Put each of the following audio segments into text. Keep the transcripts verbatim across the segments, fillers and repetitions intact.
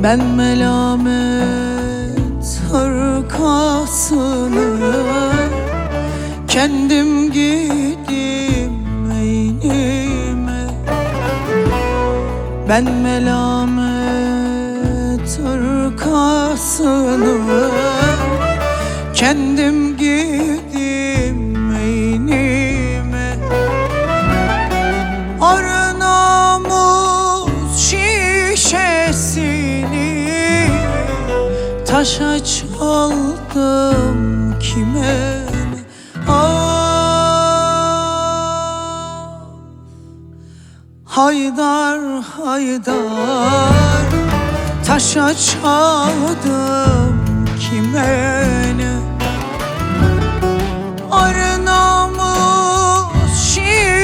Ben melamet hırkasını kendim giydim eynime. Ben melamet hırkasını kendim giydim eynime. Arı namus şişesini taşa çaldım kime ne? Ah, Haydar Haydar taşa çaldım kime ne? Arı namus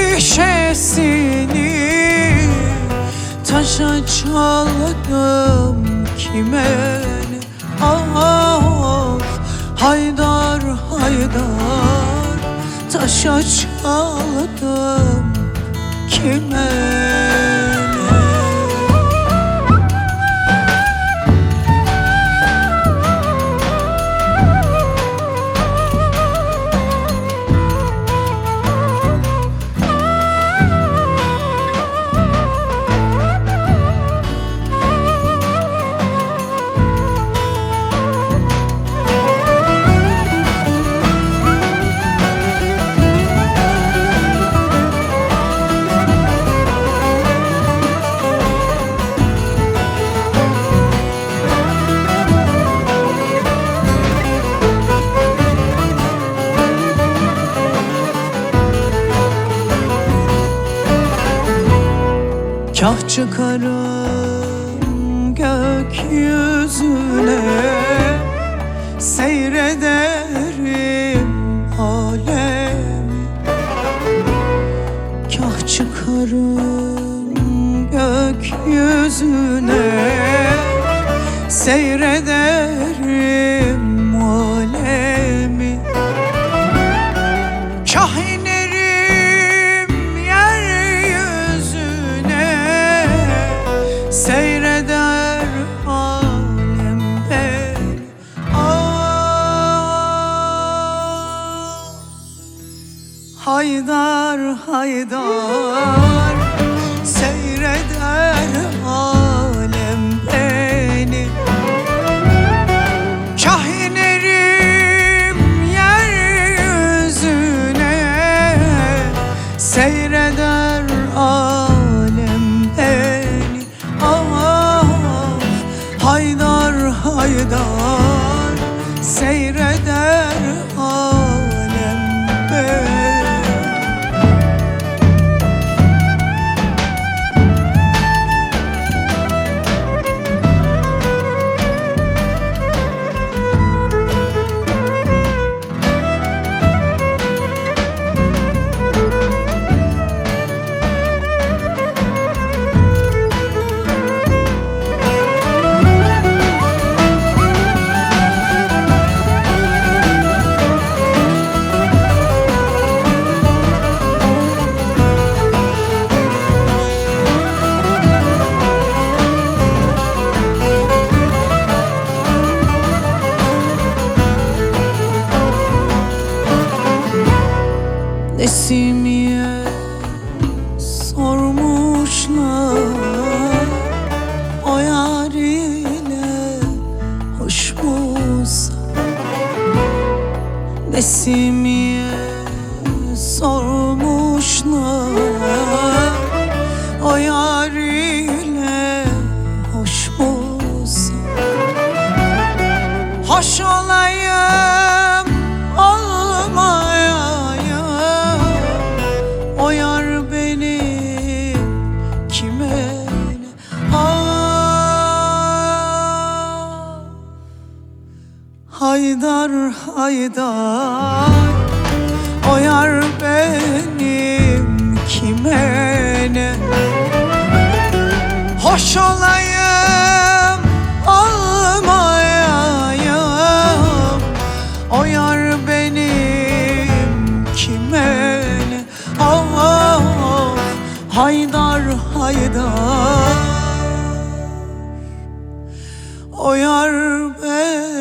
şişesini taşa çaldım kime ne? Ah, Haydar Haydar taşa çaldım kime ne? Kah çıkarım gökyüzüne, seyrederim alemi. Kah çıkarım gökyüzüne, seyrederim alemi. Kah seyreder alem beni. Ah, Haydar Haydar seyreder alem beni. Kah inerim yeryüzüne, seyreder alem beni. Haydar Haydar seyreder alem beni. Nesimiye sormuşlar, o yar ile hoş musun? Nesimiye sormuşlar, o yar ile hoş musun? Hoş olayım olmayayım, o yar benim kime ne? Ah, Haydar Haydar o yar benim kime ne? Hoş olayım olmayayım, o yar benim kime ne? Ah, Haydar Haydar o yar benim